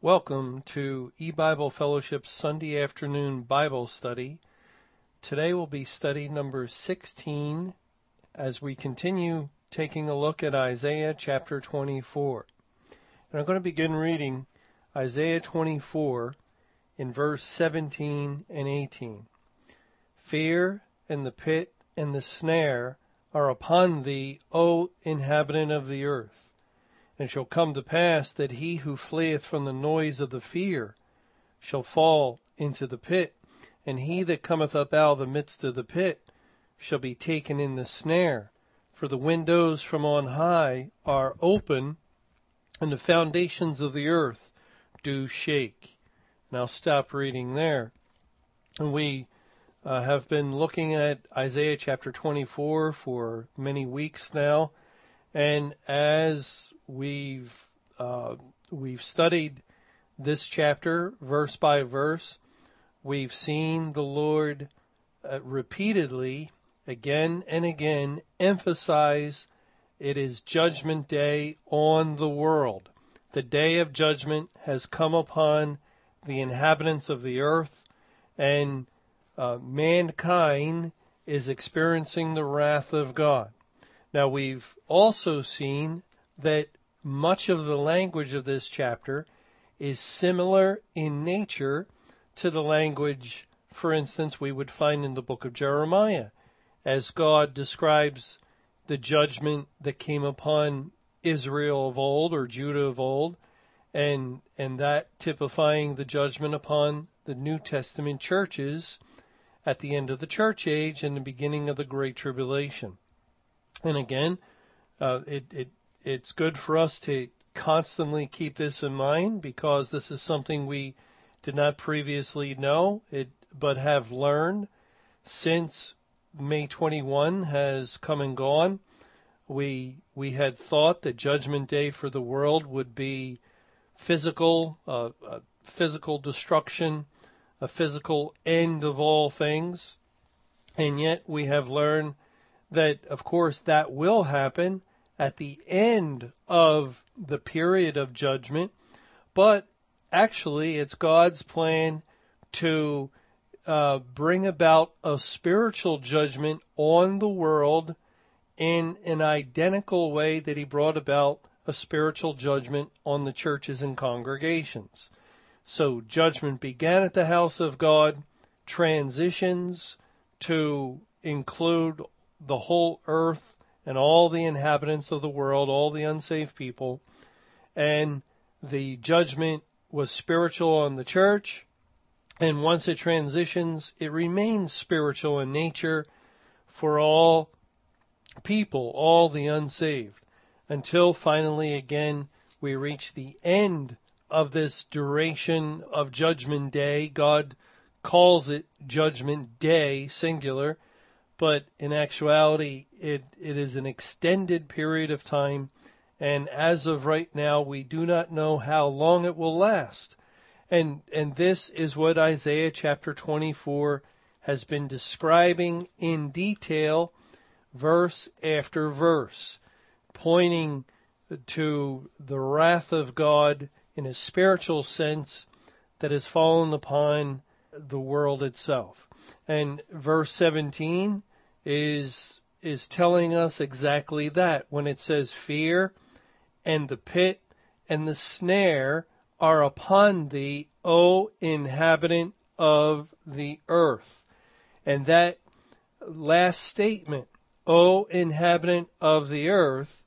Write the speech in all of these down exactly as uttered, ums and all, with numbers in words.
Welcome to E-Bible Fellowship's Sunday afternoon Bible study. Today will be study number sixteen as we continue taking a look at Isaiah chapter twenty-four. And I'm going to begin reading Isaiah twenty-four in verse seventeen and eighteen. Fear and the pit and the snare are upon thee, O inhabitant of the earth. And it shall come to pass that he who fleeth from the noise of the fear shall fall into the pit, and he that cometh up out of the midst of the pit shall be taken in the snare. For the windows from on high are open, and the foundations of the earth do shake. And I'll stop reading there. And we uh, have been looking at Isaiah chapter twenty-four for many weeks now, and as We've uh, we've studied this chapter verse by verse. We've seen the Lord uh, repeatedly, again and again, emphasize it is Judgment Day on the world. The day of judgment has come upon the inhabitants of the earth, and uh, mankind is experiencing the wrath of God. Now, we've also seen that much of the language of this chapter is similar in nature to the language, for instance, we would find in the book of Jeremiah, as God describes the judgment that came upon Israel of old, or Judah of old, and and that typifying the judgment upon the New Testament churches at the end of the church age and the beginning of the Great Tribulation. And again, uh, it, it It's good for us to constantly keep this in mind, because this is something we did not previously know, it, but have learned since May twenty-first has come and gone. We we had thought that Judgment Day for the world would be physical, uh, uh, physical destruction, a physical end of all things, and yet we have learned that, of course, that will happen at the end of the period of judgment, but actually it's God's plan to uh, bring about a spiritual judgment on the world in an identical way that he brought about a spiritual judgment on the churches and congregations. So judgment began at the house of God, transitions to include the whole earth and all the inhabitants of the world, all the unsaved people, and the judgment was spiritual on the church, and once it transitions, it remains spiritual in nature for all people, all the unsaved, until finally, again, we reach the end of this duration of Judgment Day. God calls it Judgment Day, singular, but in actuality, it, it is an extended period of time, and as of right now, we do not know how long it will last. And and this is what Isaiah chapter twenty-four has been describing in detail, verse after verse, pointing to the wrath of God in a spiritual sense that has fallen upon the world itself. And verse seventeen is is telling us exactly that, when it says, fear and the pit and the snare are upon thee, O inhabitant of the earth. And that last statement, O inhabitant of the earth,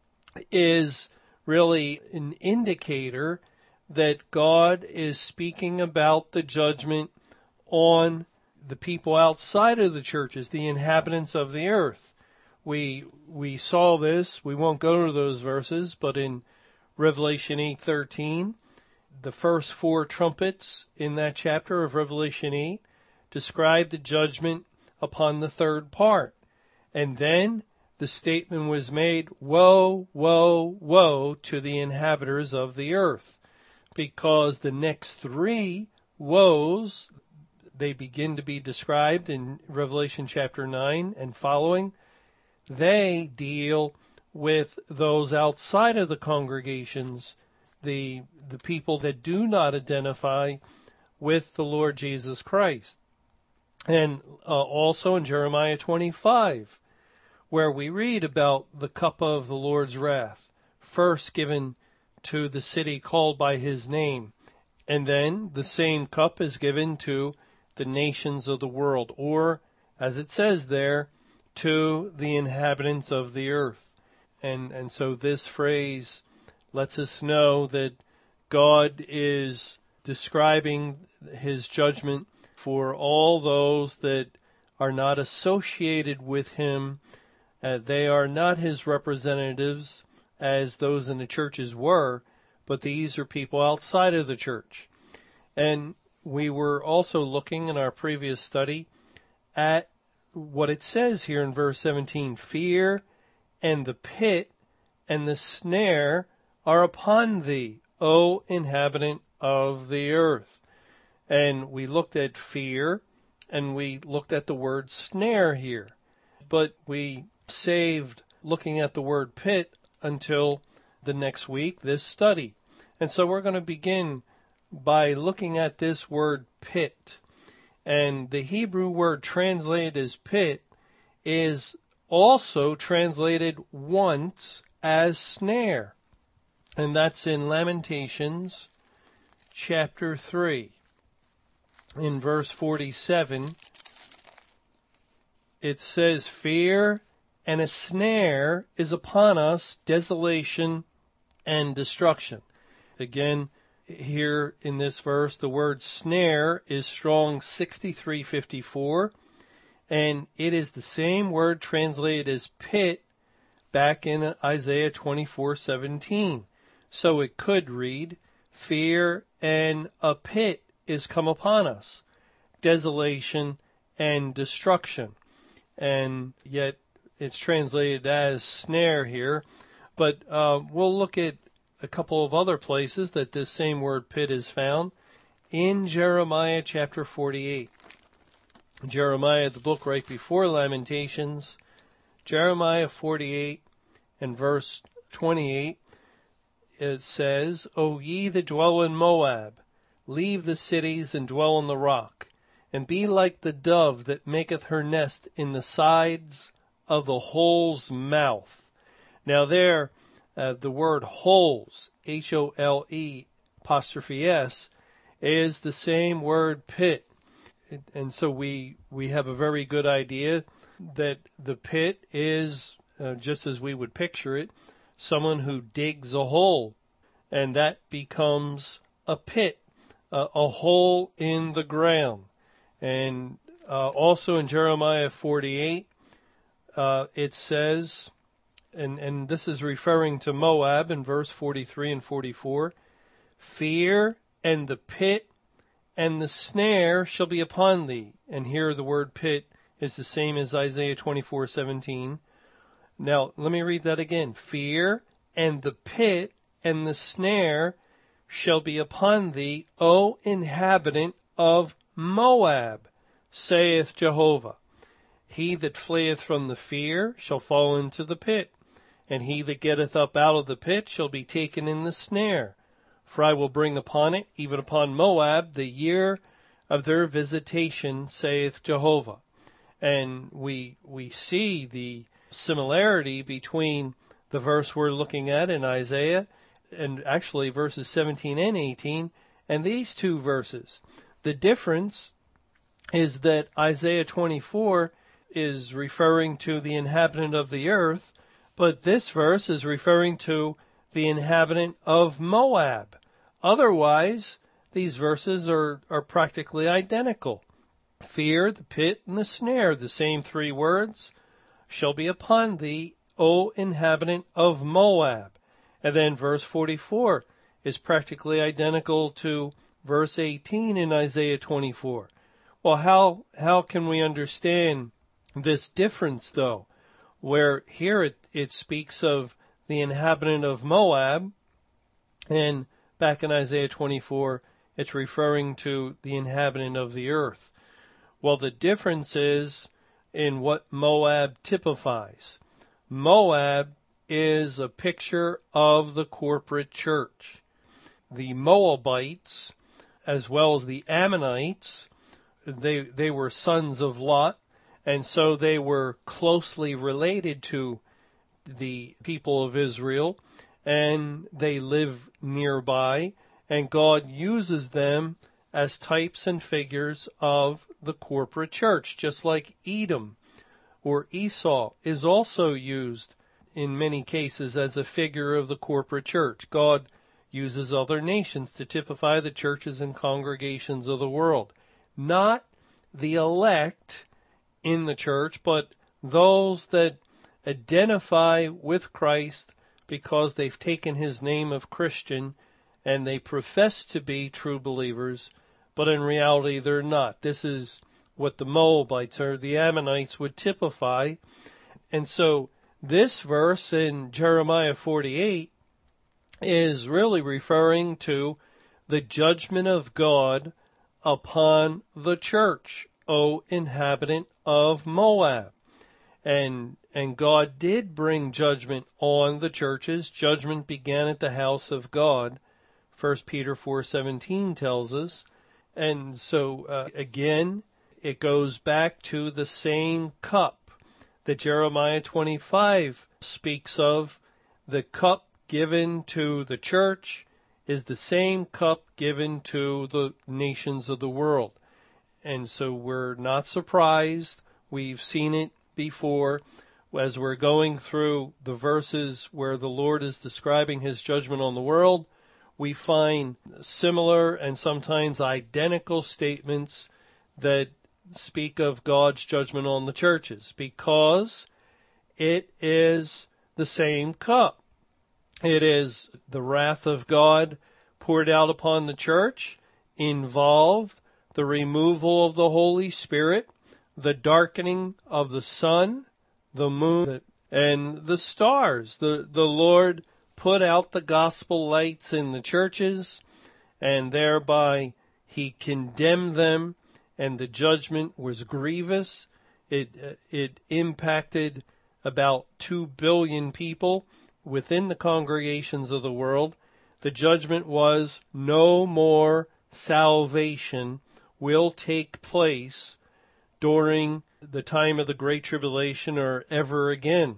is really an indicator that God is speaking about the judgment on the people outside of the churches, the inhabitants of the earth. We we saw this, we won't go to those verses, but in Revelation eight thirteen, the first four trumpets in that chapter of Revelation eight describe the judgment upon the third part. And then the statement was made, woe, woe, woe to the inhabitants of the earth, because the next three woes, they begin to be described in Revelation chapter nine and following. They deal with those outside of the congregations the the people that do not identify with the Lord Jesus Christ. And uh, also in Jeremiah twenty-five, where we read about the cup of the Lord's wrath, first given to the city called by his name, and then the same cup is given to the nations of the world, or, as it says there, to the inhabitants of the earth. And, and so this phrase lets us know that God is describing his judgment for all those that are not associated with him, as they are not his representatives as those in the churches were, but these are people outside of the church. And we were also looking in our previous study at what it says here in verse seventeen, fear and the pit and the snare are upon thee, O inhabitant of the earth. And we looked at fear, and we looked at the word snare here. But we saved looking at the word pit until the next week, this study. And so we're going to begin by looking at this word pit. And the Hebrew word translated as pit is also translated once as snare. And that's in Lamentations chapter three. In verse forty-seven, it says, fear and a snare is upon us, desolation and destruction. Again, here in this verse, the word snare is Strong's sixty-three fifty-four, and it is the same word translated as pit back in Isaiah twenty-four seventeen. So it could read, fear and a pit is come upon us, desolation and destruction. And yet it's translated as snare here. But uh, we'll look at a couple of other places that this same word pit is found. In Jeremiah chapter forty-eight. Jeremiah, the book right before Lamentations, Jeremiah forty-eight and verse twenty-eight, it says, O ye that dwell in Moab, leave the cities and dwell on the rock, and be like the dove that maketh her nest in the sides of the hole's mouth. Now there, uh, the word holes, H O L E apostrophe S, is the same word pit. And so we, we have a very good idea that the pit is, uh, just as we would picture it, someone who digs a hole, and that becomes a pit, uh, a hole in the ground. And uh, also in Jeremiah forty-eight, uh, it says, and, and this is referring to Moab in verse forty-three and forty-four, fear and the pit and the snare shall be upon thee. And here the word pit is the same as Isaiah twenty-four seventeen. Now, let me read that again. Fear and the pit and the snare shall be upon thee, O inhabitant of Moab, saith Jehovah. He that fleeth from the fear shall fall into the pit, and he that getteth up out of the pit shall be taken in the snare. For I will bring upon it, even upon Moab, the year of their visitation, saith Jehovah. And we we see the similarity between the verse we're looking at in Isaiah, and actually verses seventeen and eighteen, and these two verses. The difference is that Isaiah twenty-four is referring to the inhabitant of the earth, but this verse is referring to the inhabitant of Moab. Otherwise, these verses are, are practically identical. Fear, the pit, and the snare, the same three words, shall be upon thee, O inhabitant of Moab. And then verse forty-four is practically identical to verse eighteen in Isaiah twenty-four. Well, how, how can we understand this difference, though, where here it, it speaks of the inhabitant of Moab, and back in Isaiah twenty-four, it's referring to the inhabitant of the earth? Well, the difference is in what Moab typifies. Moab is a picture of the corporate church. the Moabites as well as the Ammonites. They, they were sons of Lot, and so they were closely related to the people of Israel, and they live nearby, and God uses them as types and figures of the corporate church, just like Edom or Esau is also used in many cases as a figure of the corporate church. God uses other nations to typify the churches and congregations of the world. Not the elect in the church, but those that identify with Christ because they've taken his name of Christian and they profess to be true believers, but in reality they're not. This is what the Moabites or the Ammonites would typify. And so this verse in Jeremiah forty-eight is really referring to the judgment of God upon the church, O inhabitant of Moab. And and God did bring judgment on the churches. Judgment began at the house of God, First Peter four seventeen tells us. And so, uh, again, it goes back to the same cup that Jeremiah twenty-five speaks of. The cup given to the church is the same cup given to the nations of the world. And so we're not surprised. We've seen it before as we're going through the verses where the Lord is describing his judgment on the world. We find similar and sometimes identical statements that speak of God's judgment on the churches because it is the same cup. It is the wrath of God poured out upon the church, involved the removal of the Holy Spirit, the darkening of the sun, the moon, and the stars. The, the Lord put out the gospel lights in the churches, and thereby he condemned them, and the judgment was grievous. It, it impacted about two billion people within the congregations of the world. The judgment was no more salvation will take place during the time of the Great Tribulation or ever again,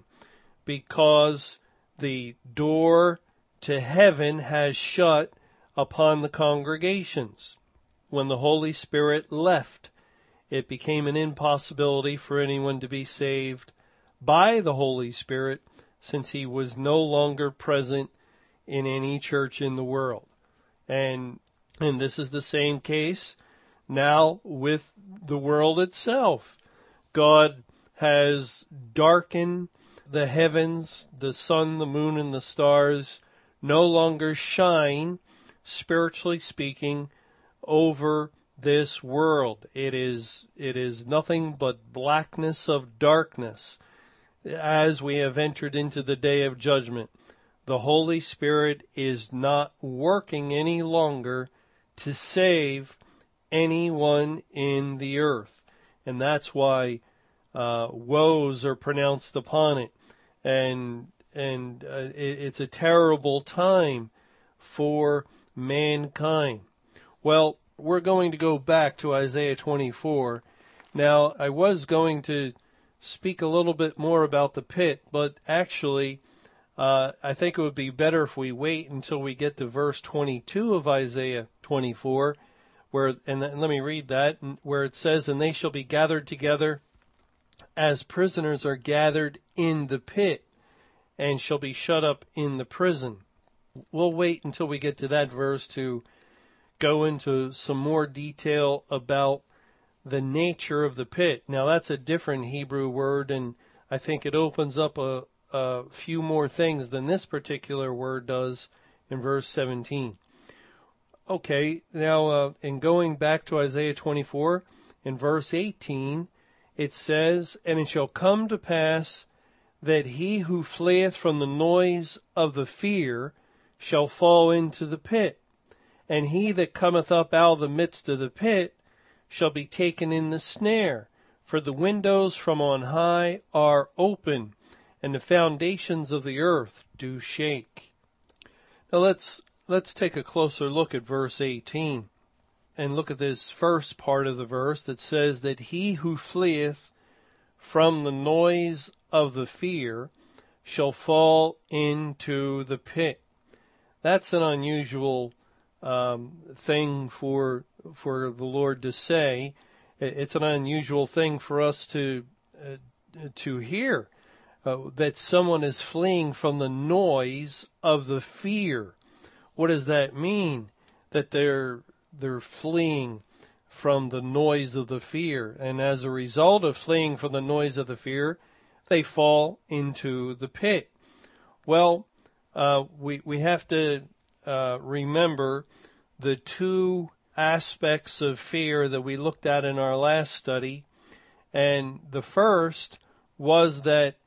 because the door to heaven has shut upon the congregations. When the Holy Spirit left, it became an impossibility for anyone to be saved by the Holy Spirit, since he was no longer present in any church in the world. And and this is the same case now with the world itself. God has darkened the heavens, the sun, the moon, and the stars no longer shine, spiritually speaking, over this world. It is, it is nothing but blackness of darkness as we have entered into the day of judgment. The Holy Spirit is not working any longer to save anyone in the earth. And that's why uh, woes are pronounced upon it. And and uh, it, it's a terrible time for mankind. Well, we're going to go back to Isaiah twenty-four. Now, I was going to speak a little bit more about the pit, but actually, uh, I think it would be better if we wait until we get to verse twenty-two of Isaiah twenty-four, where, and let me read that, where it says, "And they shall be gathered together as prisoners are gathered in the pit, and shall be shut up in the prison." We'll wait until we get to that verse to go into some more detail about the nature of the pit. Now, that's a different Hebrew word, and I think it opens up a, a few more things than this particular word does in verse seventeen. Okay, now, uh, in going back to Isaiah twenty-four, in verse eighteen, it says, "And it shall come to pass that he who fleeth from the noise of the fear shall fall into the pit, and he that cometh up out of the midst of the pit shall be taken in the snare. For the windows from on high are open, and the foundations of the earth do shake." Now let's let's take a closer look at verse eighteen and look at this first part of the verse that says that he who fleeth from the noise of the fear shall fall into the pit. That's an unusual um, thing for for the Lord to say. It's an unusual thing for us to uh, to hear, uh, that someone is fleeing from the noise of the fear. What does that mean? That they're they're fleeing from the noise of the fear, and as a result of fleeing from the noise of the fear, they fall into the pit. Well, uh, we we have to uh, remember the two aspects of fear that we looked at in our last study, and the first was that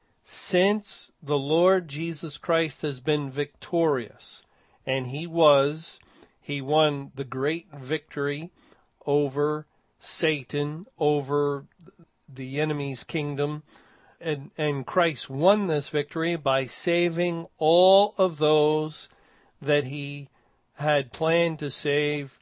since the Lord Jesus Christ has been victorious, and he was, he won the great victory over Satan, over the enemy's kingdom, and, and Christ won this victory by saving all of those that he had planned to save.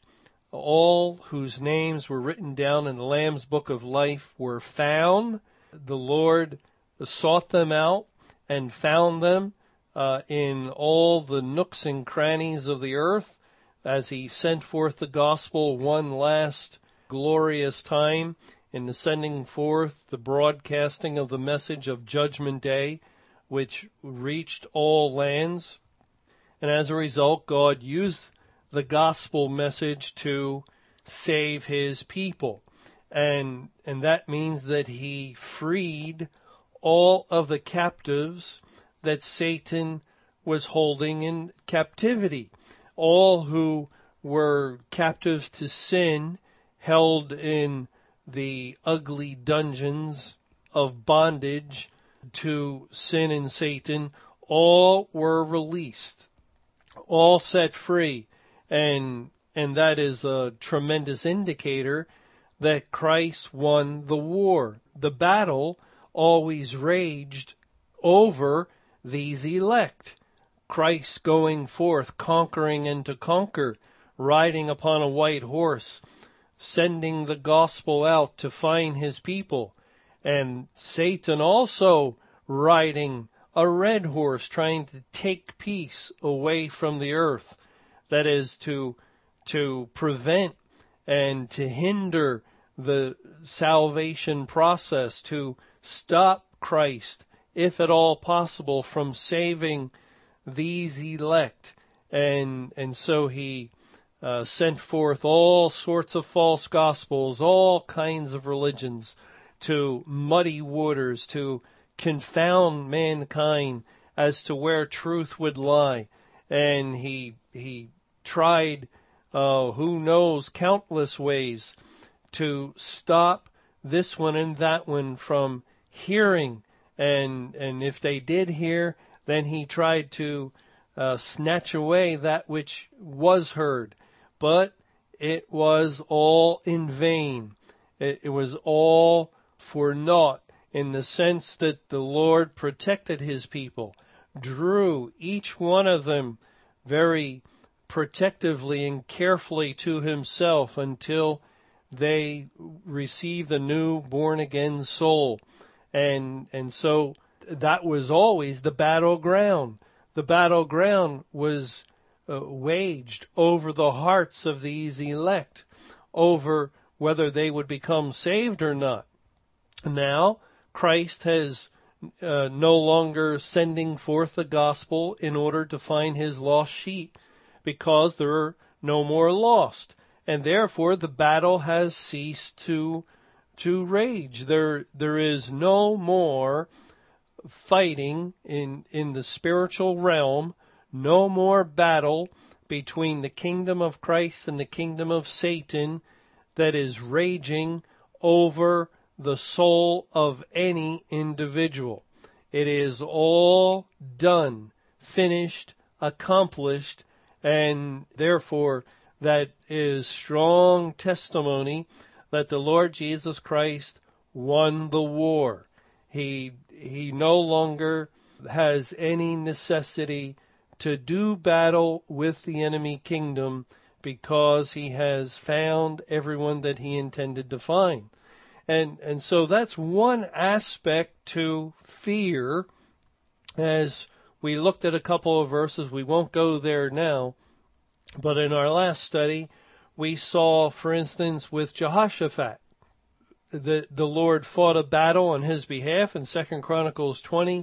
All whose names were written down in the Lamb's Book of Life were found. The Lord sought them out and found them uh, in all the nooks and crannies of the earth as he sent forth the gospel one last glorious time in the sending forth, the broadcasting of the message of Judgment Day, which reached all lands. And as a result, God used the gospel message to save his people. And and that means that he freed all of the captives that Satan was holding in captivity. All who were captives to sin, held in the ugly dungeons of bondage to sin and Satan, all were released, all set free. And and that is a tremendous indicator that Christ won the war. The battle always raged over these elect. Christ going forth, conquering and to conquer, riding upon a white horse, sending the gospel out to find his people. And Satan also riding a red horse, trying to take peace away from the earth. That is to to prevent and to hinder the salvation process, to stop Christ, if at all possible, from saving these elect. And and so he uh, sent forth all sorts of false gospels, all kinds of religions, to muddy waters, to confound mankind as to where truth would lie. And he he tried, uh, who knows, countless ways to stop this one and that one from hearing. And and if they did hear, then he tried to uh, snatch away that which was heard. But it was all in vain. It, it was all for naught, in the sense that the Lord protected his people, drew each one of them very protectively and carefully to himself until they receive the new born again soul. And and so that was always the battleground. The battleground was uh, waged over the hearts of these elect, over whether they would become saved or not. Now, Christ has uh, no longer sending forth the gospel in order to find his lost sheep, because there are no more lost. And therefore the battle has ceased to to rage. There there is no more fighting in, in the spiritual realm, no more battle between the kingdom of Christ and the kingdom of Satan that is raging over the soul of any individual. It is all done, finished, accomplished, and therefore that is strong testimony that the Lord Jesus Christ won the war. He he no longer has any necessity to do battle with the enemy kingdom because he has found everyone that he intended to find. And and so that's one aspect to fear. As we looked at a couple of verses, we won't go there now, but in our last study, we saw, for instance, with Jehoshaphat, the, the Lord fought a battle on his behalf in Second Chronicles twenty,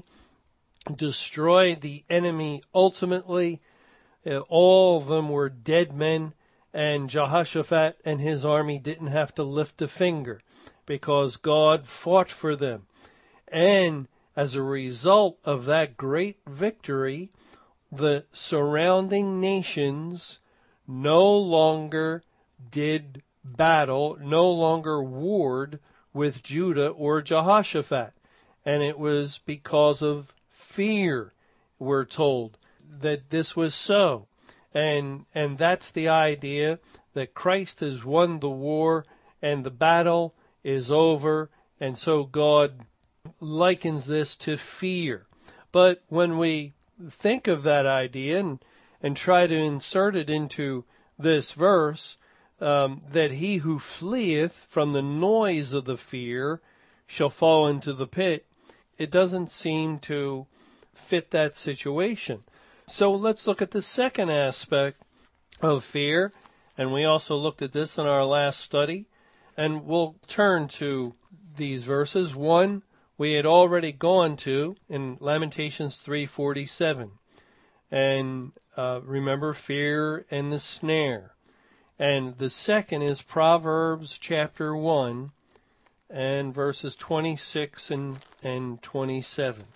destroyed the enemy ultimately. Uh, all of them were dead men, and Jehoshaphat and his army didn't have to lift a finger because God fought for them. And as a result of that great victory, the surrounding nations no longer did battle, no longer warred with Judah or Jehoshaphat. And it was because of fear, we're told, that this was so. And and that's the idea that Christ has won the war and the battle is over, and so God likens this to fear. But when we think of that idea and, and try to insert it into this verse, um, that he who fleeth from the noise of the fear shall fall into the pit, it doesn't seem to fit that situation. So let's look at the second aspect of fear, and we also looked at this in our last study, and we'll turn to these verses. One we had already gone to in Lamentations three forty-seven, and uh, remember fear and the snare. And the second is Proverbs chapter one and verses twenty-six and, and twenty-seven,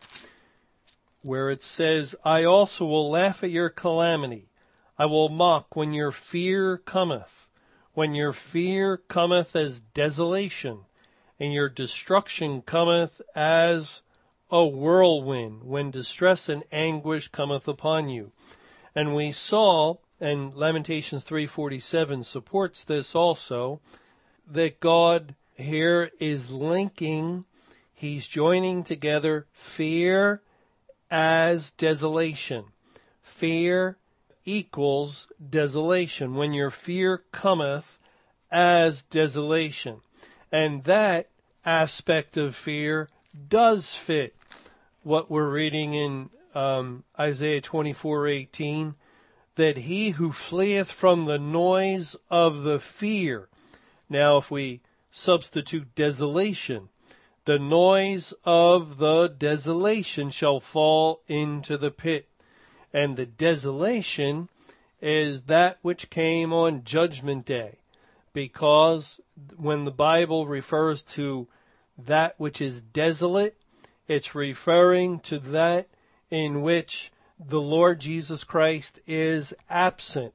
where it says, I also will laugh at your calamity. I will mock when your fear cometh. When your fear cometh as desolation, and your destruction cometh as a whirlwind, when distress and anguish cometh upon you. And we saw, and Lamentations three forty-seven supports this also, that God here is linking, he's joining together fear as desolation. Fear equals desolation. When your fear cometh as desolation. And that aspect of fear does fit what we're reading in um, Isaiah twenty-four eighteen, that he who fleeth from the noise of the fear. Now, if we substitute desolation, the noise of the desolation shall fall into the pit. And the desolation is that which came on Judgment Day, because when the Bible refers to that which is desolate, it's referring to that in which the Lord Jesus Christ is absent,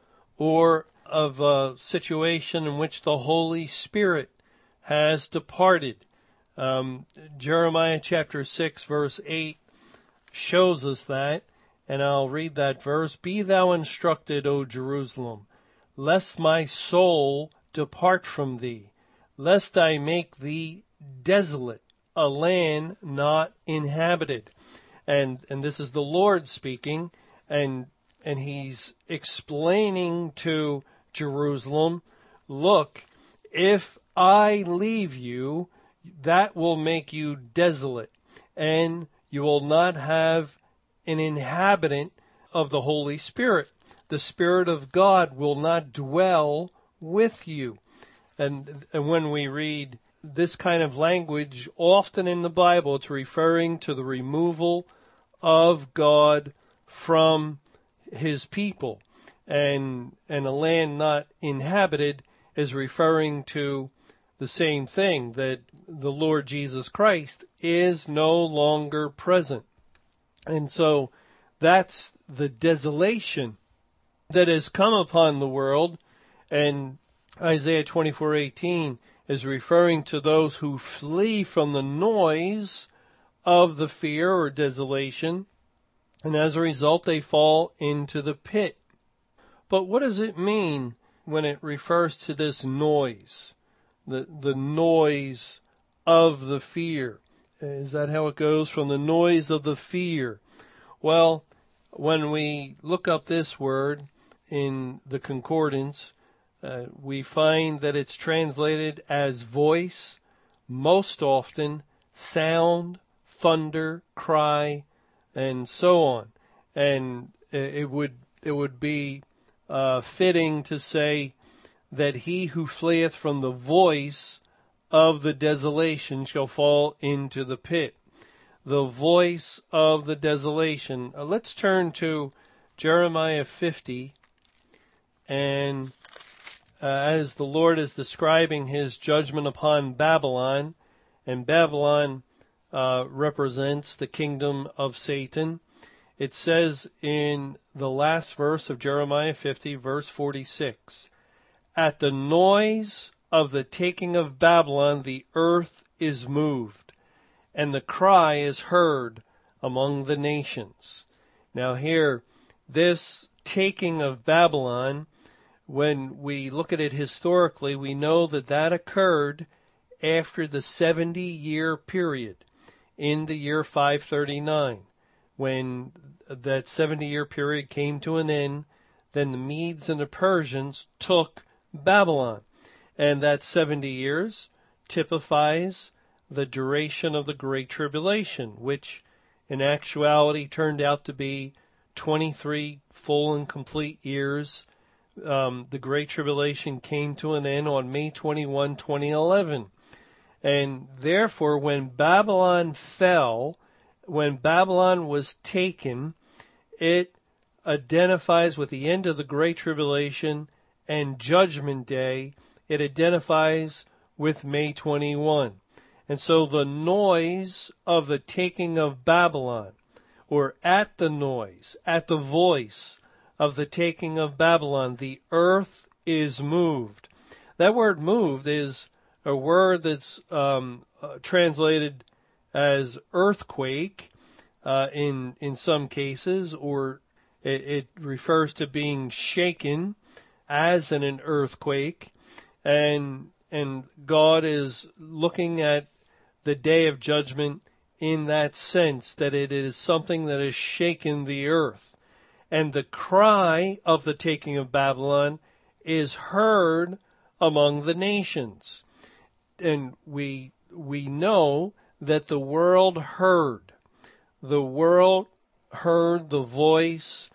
or of a situation in which the Holy Spirit has departed. Um, Jeremiah chapter six verse eight shows us that, and I'll read that verse. Be thou instructed, O Jerusalem, lest my soul depart from thee, lest I make thee desolate, a land not inhabited. And and this is the Lord speaking, and and he's explaining to Jerusalem, look, if I leave you, that will make you desolate, and you will not have an inhabitant of the Holy Spirit. The Spirit of God will not dwell with you. And, and when we read this kind of language, often in the Bible, it's referring to the removal of God from his people. And, and a land not inhabited is referring to the same thing, that the Lord Jesus Christ is no longer present. And so that's the desolation that has come upon the world. And Isaiah twenty-four eighteen is referring to those who flee from the noise of the fear or desolation, and as a result they fall into the pit. But what does it mean when it refers to this noise, the the noise of the fear? Is that how it goes? From the noise of the fear. Well, when we look up this word in the concordance, uh, we find that it's translated as voice, most often sound, thunder, cry, and so on. And it would it would be uh, fitting to say that he who fleeth from the voice of the desolation shall fall into the pit. The voice of the desolation. Uh, let's turn to Jeremiah fifty, and uh, as the Lord is describing his judgment upon Babylon, and Babylon uh, represents the kingdom of Satan, it says in the last verse of Jeremiah fifty, verse forty-six, "At the noise of the taking of Babylon, the earth is moved, and the cry is heard among the nations." Now here, this taking of Babylon, when we look at it historically, we know that that occurred after the seventy-year period in the year five thirty-nine. When that seventy-year period came to an end, then the Medes and the Persians took Babylon. And that seventy years typifies the duration of the Great Tribulation, which in actuality turned out to be twenty-three full and complete years. Um, the Great Tribulation came to an end on May twenty-first, twenty eleven. And therefore, when Babylon fell, when Babylon was taken, it identifies with the end of the Great Tribulation and Judgment Day. It identifies with May twenty-first. And so the noise of the taking of Babylon, or at the noise, at the voice of the taking of Babylon, the earth is moved. That word moved is a word that's um, uh, translated as earthquake uh, in in some cases, or it, it refers to being shaken as in an earthquake. And and God is looking at the day of judgment in that sense, that it is something that has shaken the earth. And the cry of the taking of Babylon is heard among the nations. And we we know that the world heard. The world heard the voice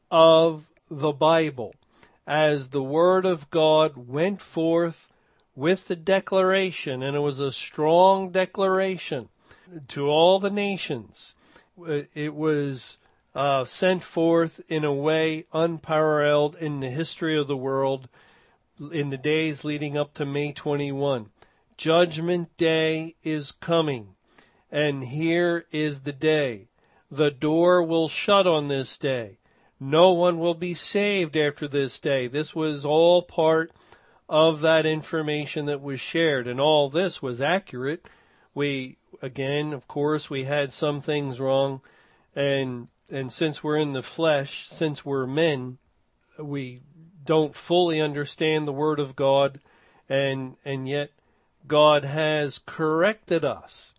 of the Bible as the Word of God went forth with the declaration, and it was a strong declaration to all the nations. It was uh, sent forth in a way unparalleled in the history of the world in the days leading up to May twenty-first. Judgment Day is coming, and here is the day. The door will shut on this day. No one will be saved after this day. This was all part of that information that was shared, and all this was accurate. We, again, of course, we had some things wrong, and and since we're in the flesh, since we're men, we don't fully understand the Word of God, and and yet God has corrected us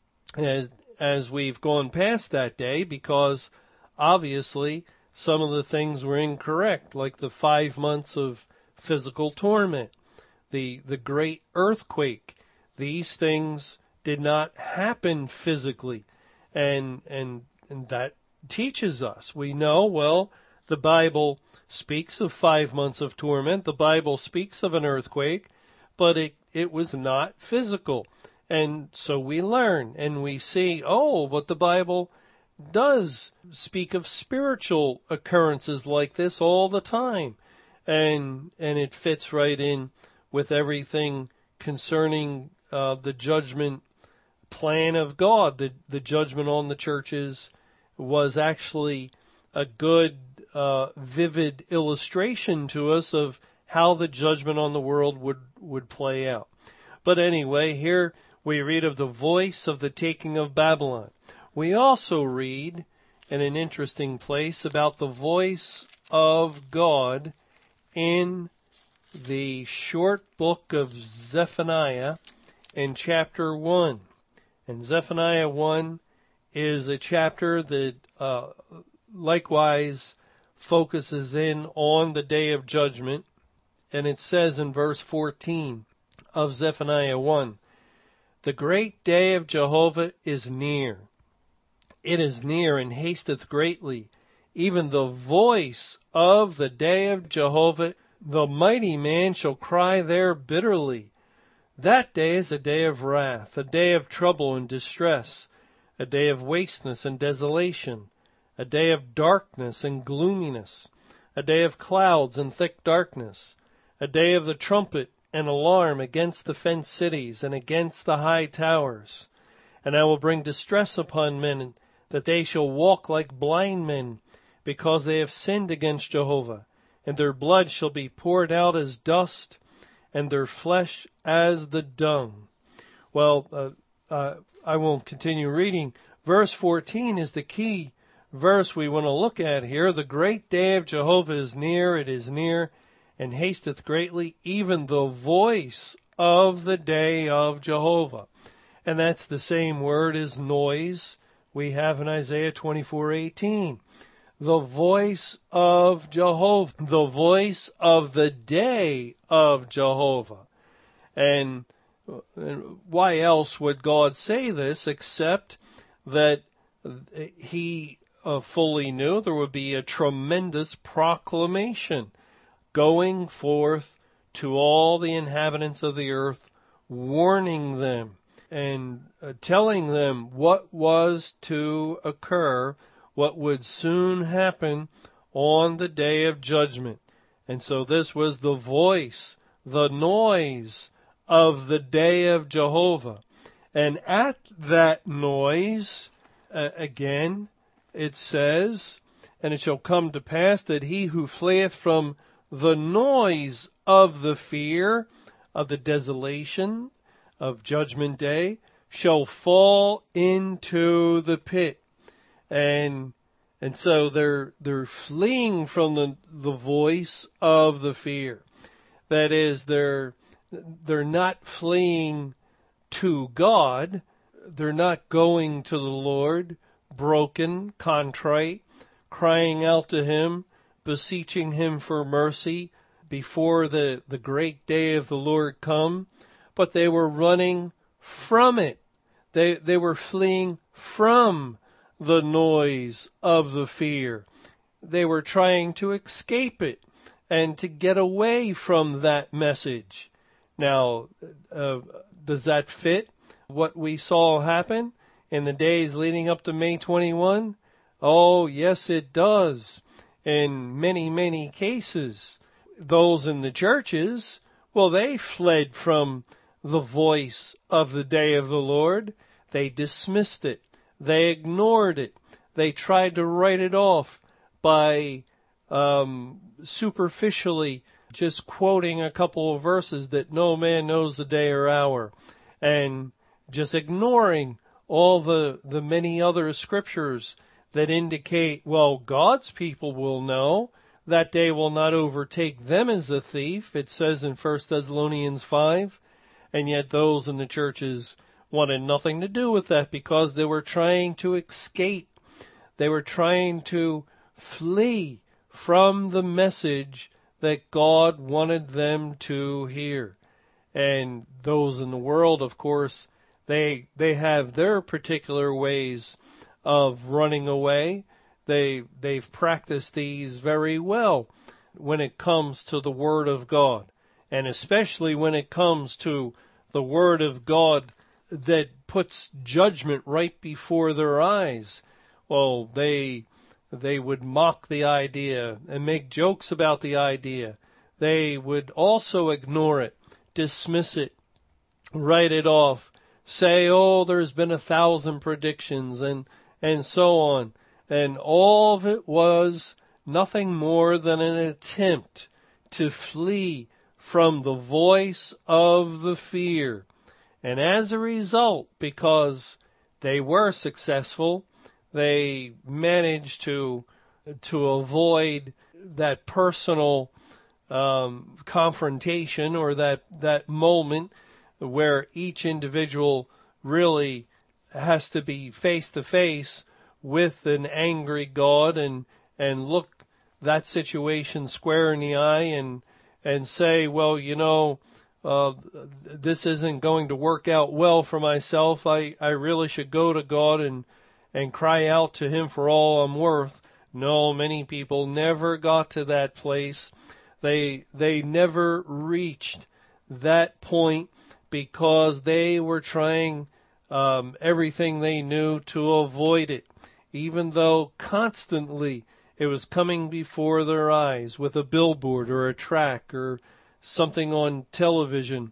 as, as we've gone past that day, because obviously some of the things were incorrect, like the five months of physical torment, the the great earthquake. These things did not happen physically, and and and that teaches us. We know, well, the Bible speaks of five months of torment. The Bible speaks of an earthquake, but it it was not physical. And so we learn and we see, oh, but the Bible does speak of spiritual occurrences like this all the time. And and it fits right in with everything concerning uh, the judgment plan of God. The, the judgment on the churches was actually a good, uh, vivid illustration to us of how the judgment on the world would, would play out. But anyway, here we read of the voice of the taking of Babylon. We also read in an interesting place about the voice of God in the short book of Zephaniah in chapter one. And Zephaniah one is a chapter that uh, likewise focuses in on the day of judgment. And it says in verse fourteen of Zephaniah one, "The great day of Jehovah is near. It is near and hasteth greatly. Even the voice of the day of Jehovah, the mighty man shall cry there bitterly. That day is a day of wrath, a day of trouble and distress, a day of wasteness and desolation, a day of darkness and gloominess, a day of clouds and thick darkness, a day of the trumpet and alarm against the fenced cities and against the high towers. And I will bring distress upon men, that they shall walk like blind men, because they have sinned against Jehovah, and their blood shall be poured out as dust, and their flesh as the dung." Well, uh, uh, I won't continue reading. Verse fourteen is the key verse we want to look at here. "The great day of Jehovah is near, it is near, and hasteth greatly, even the voice of the day of Jehovah." And that's the same word as noise we have in Isaiah twenty-four eighteen. The voice of Jehovah, the voice of the day of Jehovah. And why else would God say this except that he uh, fully knew there would be a tremendous proclamation going forth to all the inhabitants of the earth, warning them and uh, telling them what was to occur, what would soon happen on the day of judgment. And so this was the voice, the noise of the day of Jehovah. And at that noise, uh, again, it says, "And it shall come to pass that he who fleeth from the noise of the fear of the desolation of judgment day shall fall into the pit." And and so they're they're fleeing from the the voice of the fear. That is, they're they're not fleeing to God. They're not going to the Lord broken, contrite, crying out to him, beseeching him for mercy before the, the great day of the Lord come. But they were running from it. They they were fleeing from the noise of the fear. They were trying to escape it and to get away from that message. Now, uh, does that fit what we saw happen in the days leading up to May twenty-first? Oh, yes, it does. In many, many cases, those in the churches, well, they fled from the voice of the day of the Lord. They dismissed it. They ignored it. They tried to write it off by um, superficially just quoting a couple of verses that no man knows the day or hour, and just ignoring all the, the many other scriptures that indicate, well, God's people will know. That day will not overtake them as a thief, it says in First Thessalonians five. And yet those in the churches wanted nothing to do with that because they were trying to escape. They were trying to flee from the message that God wanted them to hear. And those in the world, of course, they they have their particular ways of running away. They they've practiced these very well when it comes to the Word of God, and especially when it comes to the Word of God that puts judgment right before their eyes. Well, they they would mock the idea and make jokes about the idea. They would also ignore it, dismiss it, write it off, say, oh, there's been a thousand predictions, and, and so on. And all of it was nothing more than an attempt to flee from the voice of the fear. And as a result, because they were successful, they managed to to avoid that personal um, confrontation, or that, that moment where each individual really has to be face to face with an angry God and and look that situation square in the eye and and say, well, you know, uh, this isn't going to work out well for myself. I, I really should go to God and and cry out to Him for all I'm worth. No, many people never got to that place. They they never reached that point because they were trying um, everything they knew to avoid it, even though constantly it was coming before their eyes with a billboard or a track or something on television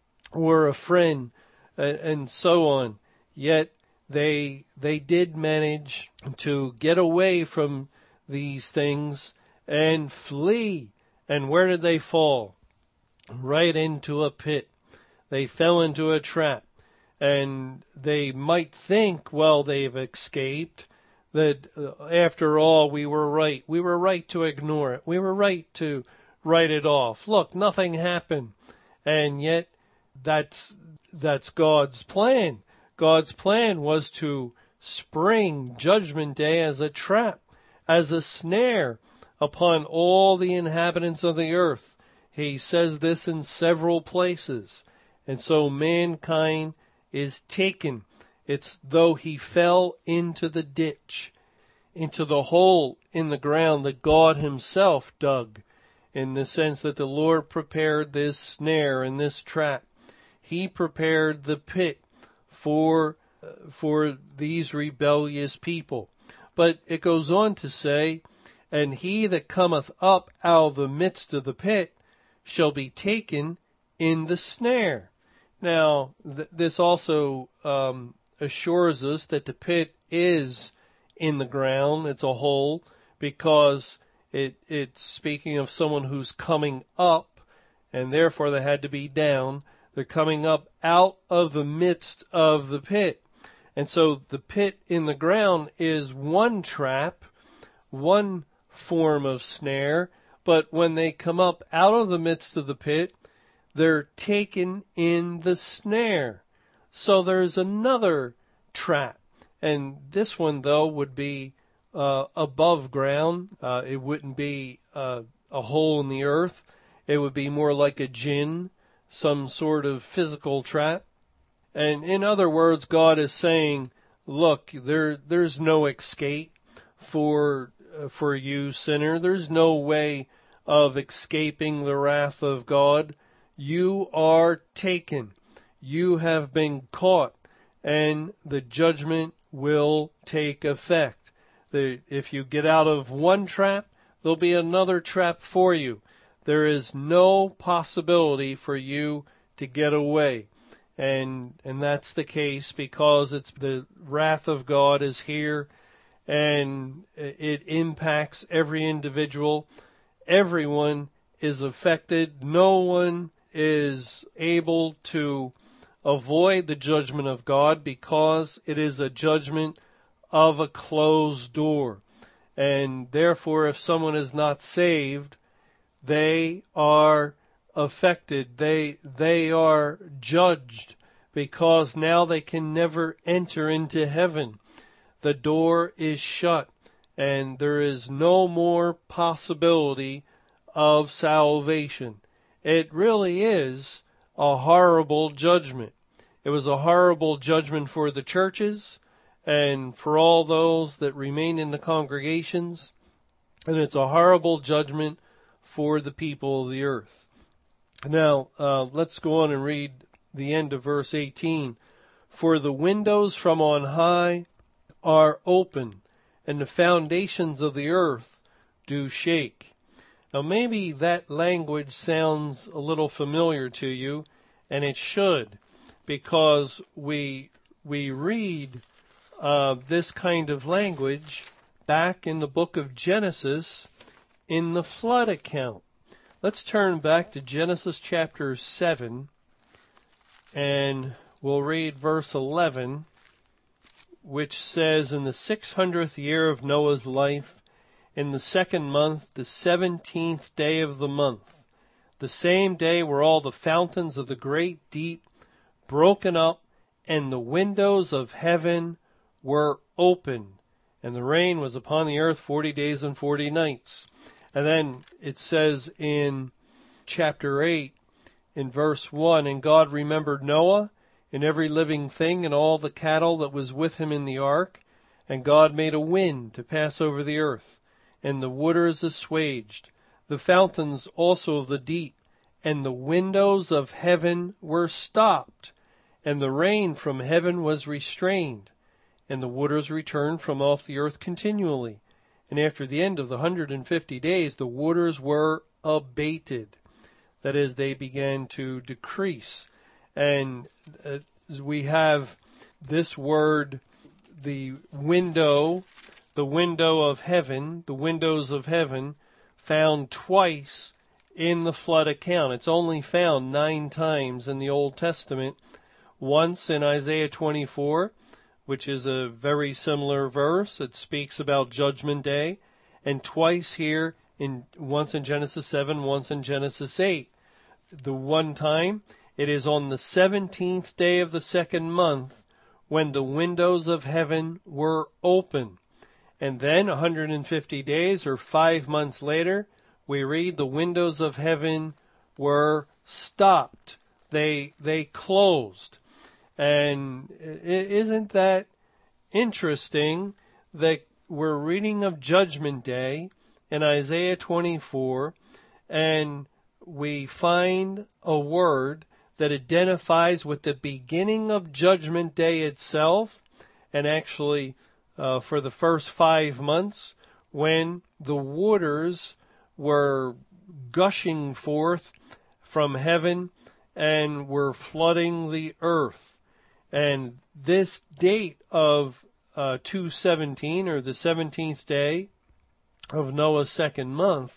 or a friend and, and so on. Yet they they did manage to get away from these things and flee. And where did they fall? Right into a pit. They fell into a trap. And they might think, well, they've escaped, that uh, after all, we were right. We were right to ignore it. We were right to write it off. Look, nothing happened. And yet, that's, that's God's plan. God's plan was to spring Judgment Day as a trap, as a snare upon all the inhabitants of the earth. He says this in several places. And so mankind is taken. It's though he fell into the ditch, into the hole in the ground that God Himself dug, in the sense that the Lord prepared this snare and this trap. He prepared the pit for, uh, for these rebellious people. But it goes on to say, and he that cometh up out of the midst of the pit shall be taken in the snare. Now, th- this also um, assures us that the pit is in the ground. It's a hole because it it's speaking of someone who's coming up, and therefore they had to be down. They're coming up out of the midst of the pit. And so the pit in the ground is one trap, one form of snare, but when they come up out of the midst of the pit, they're taken in the snare. So there's another trap. And this one, though, would be uh, above ground. Uh, it wouldn't be uh, a hole in the earth. It would be more like a jinn, some sort of physical trap. And in other words, God is saying, look, there there's no escape for uh, for you, sinner. There's no way of escaping the wrath of God. You are taken. You have been caught, and the judgment will take effect. The, if you get out of one trap, there'll be another trap for you. There is no possibility for you to get away. And and that's the case because it's the wrath of God is here, and it impacts every individual. Everyone is affected. No one is able to avoid the judgment of God because it is a judgment of a closed door. And therefore, if someone is not saved, they are affected. They they are judged because now they can never enter into heaven. The door is shut, and there is no more possibility of salvation. It really is a horrible judgment. It was a horrible judgment for the churches and for all those that remain in the congregations, and it's a horrible judgment for the people of the earth. Now, uh, let's go on and read the end of verse eighteen. For the windows from on high are open, and the foundations of the earth do shake. Now, maybe that language sounds a little familiar to you, and it should, because we we read uh, this kind of language back in the book of Genesis in the flood account. Let's turn back to Genesis chapter seven, and we'll read verse eleven, which says, In the six hundredth year of Noah's life, in the second month, the seventeenth day of the month, the same day were all the fountains of the great deep broken up, and the windows of heaven were opened. And the rain was upon the earth forty days and forty nights. And then it says in chapter eight, in verse one, And God remembered Noah and every living thing and all the cattle that was with him in the ark. And God made a wind to pass over the earth, and the waters assuaged, the fountains also of the deep, and the windows of heaven were stopped, and the rain from heaven was restrained, and the waters returned from off the earth continually. And after the end of the hundred and fifty days, the waters were abated. That is, they began to decrease. And uh, we have this word, the window, the window of heaven, the windows of heaven, found twice in the flood account. It's only found nine times in the Old Testament. Once in Isaiah twenty-four, which is a very similar verse. It speaks about Judgment Day. And twice here, in once in Genesis seven, once in Genesis eight. The one time, it is on the seventeenth day of the second month when the windows of heaven were open. And then one hundred fifty days or five months later, we read the windows of heaven were stopped. They, they closed. And isn't that interesting that we're reading of Judgment Day in Isaiah twenty-four, and we find a word that identifies with the beginning of Judgment Day itself, and actually uh, for the first five months when the waters were gushing forth from heaven and were flooding the earth. And this date of uh, two seventeen, or the seventeenth day of Noah's second month,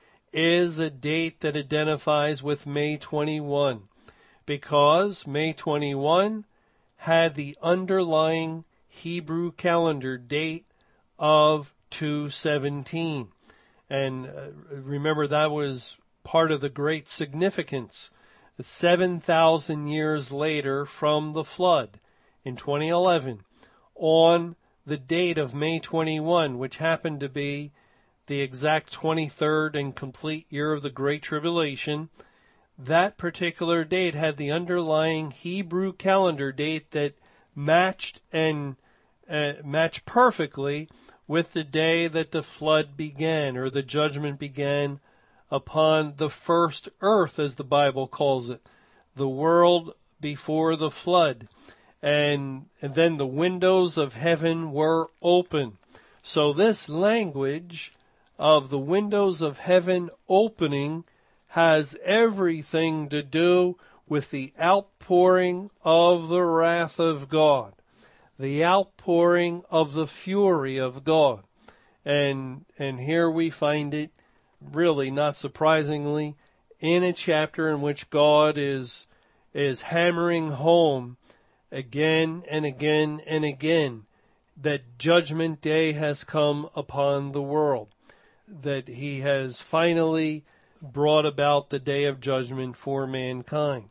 is a date that identifies with May twenty-first, because May twenty-first had the underlying Hebrew calendar date of two seventeen. And uh, remember, that was part of the great significance. seven thousand years later from the flood in twenty eleven, on the date of May twenty-first, which happened to be the exact twenty-third and complete year of the Great Tribulation, that particular date had the underlying Hebrew calendar date that matched and uh, matched perfectly with the day that the flood began, or the judgment began upon the first earth, as the Bible calls it, the world before the flood. And, and then the windows of heaven were open. So this language of the windows of heaven opening has everything to do with the outpouring of the wrath of God, the outpouring of the fury of God. And, and here we find it, really, not surprisingly, in a chapter in which God is is hammering home again and again and again that Judgment Day has come upon the world, that he has finally brought about the day of judgment for mankind.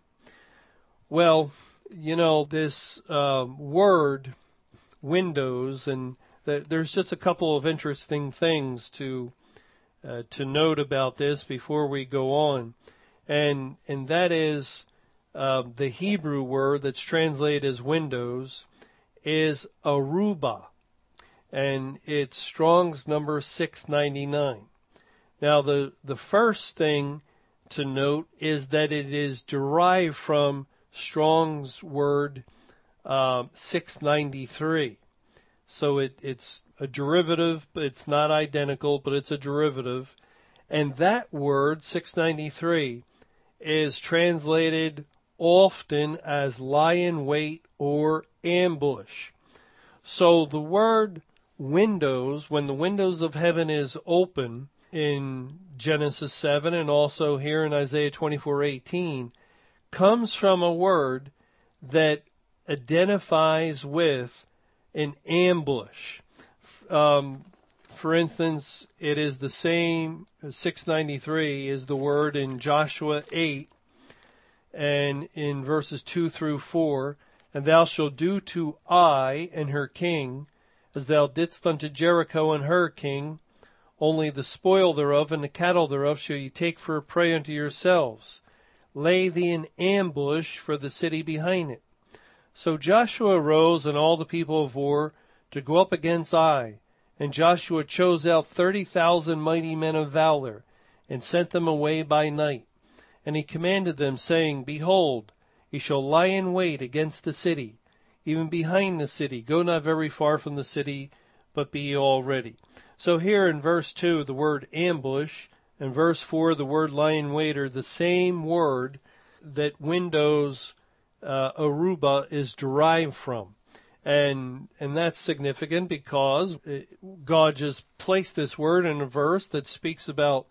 Well, you know, this uh, word, windows, and th- there's just a couple of interesting things to Uh, to note about this before we go on, and and that is uh, the Hebrew word that's translated as windows is aruba, and it's Strong's number six ninety-nine. Now the the first thing to note is that it is derived from Strong's word uh, six ninety-three. So it, it's a derivative, but it's not identical, but it's a derivative. And that word, six ninety-three, is translated often as lie in wait or ambush. So the word windows, when the windows of heaven is open in Genesis seven and also here in Isaiah twenty-four eighteen, comes from a word that identifies with an ambush. Um, for instance, it is the same, six ninety-three is the word in Joshua eight and in verses two through four, and thou shalt do to Ai and her king as thou didst unto Jericho and her king. Only the spoil thereof and the cattle thereof shall ye take for a prey unto yourselves. Lay thee in ambush for the city behind it. So Joshua arose and all the people of war to go up against Ai. And Joshua chose out thirty thousand mighty men of valor, and sent them away by night. And he commanded them, saying, Behold, ye shall lie in wait against the city, even behind the city. Go not very far from the city, but be ye all ready. So here in verse two, the word ambush, and verse four, the word lie in wait are the same word that Windows uh, Aruba is derived from. And and that's significant because God just placed this word in a verse that speaks about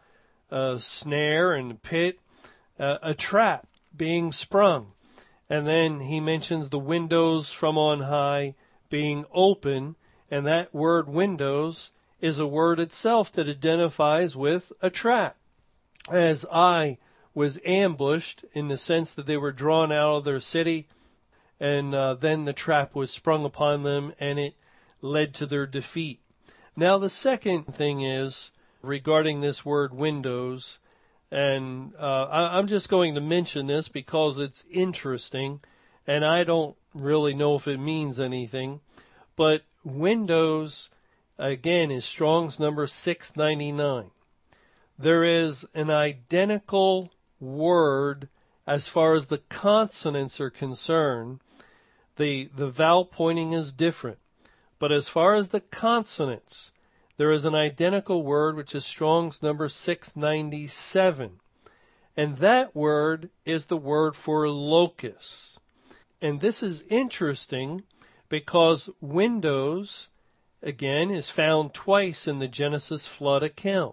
a snare and a pit, uh, a trap being sprung. And then he mentions the windows from on high being open, and that word windows is a word itself that identifies with a trap. As Ai was ambushed in the sense that they were drawn out of their city, and uh, then the trap was sprung upon them, and it led to their defeat. Now the second thing is regarding this word windows, and uh, I, I'm just going to mention this because it's interesting, and I don't really know if it means anything, but windows, again, is Strong's number six ninety-nine. There is an identical word as far as the consonants are concerned. The, the vowel pointing is different. But as far as the consonants, there is an identical word, which is Strong's number six ninety-seven. And that word is the word for locusts. And this is interesting because windows, again, is found twice in the Genesis flood account.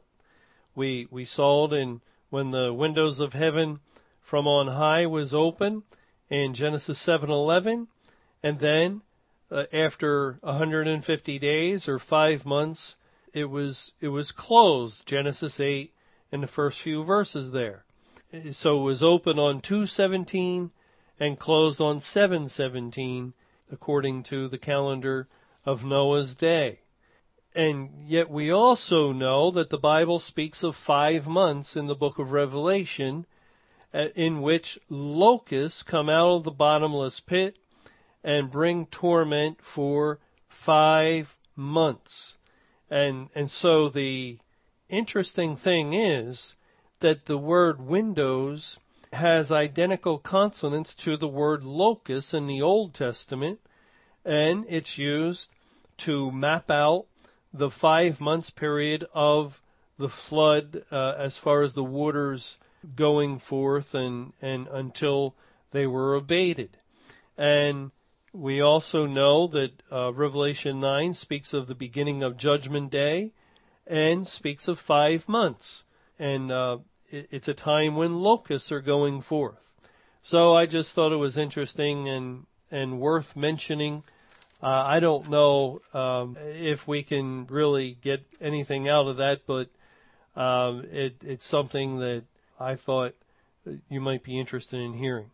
We, we saw it in when the windows of heaven from on high was open in Genesis seven eleven. And then uh, after one hundred fifty days or five months, it was it was closed, Genesis eight, in the first few verses there. So it was open on two seventeen and closed on seven seventeen, according to the calendar of Noah's day. And yet we also know that the Bible speaks of five months in the book of Revelation, in which locusts come out of the bottomless pit and bring torment for five months. And and so the interesting thing is that the word windows has identical consonants to the word locust in the Old Testament, and it's used to map out the five months period of the flood uh, as far as the waters going forth and, and until they were abated. And we also know that uh, Revelation nine speaks of the beginning of Judgment Day and speaks of five months. And uh, it, it's a time when locusts are going forth. So I just thought it was interesting and, and worth mentioning. Uh, I don't know um, if we can really get anything out of that, but um, it, it's something that I thought you might be interested in hearing.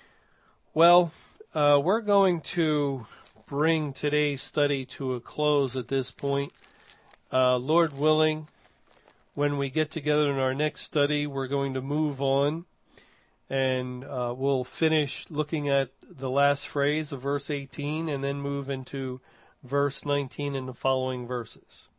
Well, uh, we're going to bring today's study to a close at this point. Uh, Lord willing, when we get together in our next study, we're going to move on, and uh, we'll finish looking at the last phrase of verse eighteen and then move into verse nineteen and the following verses.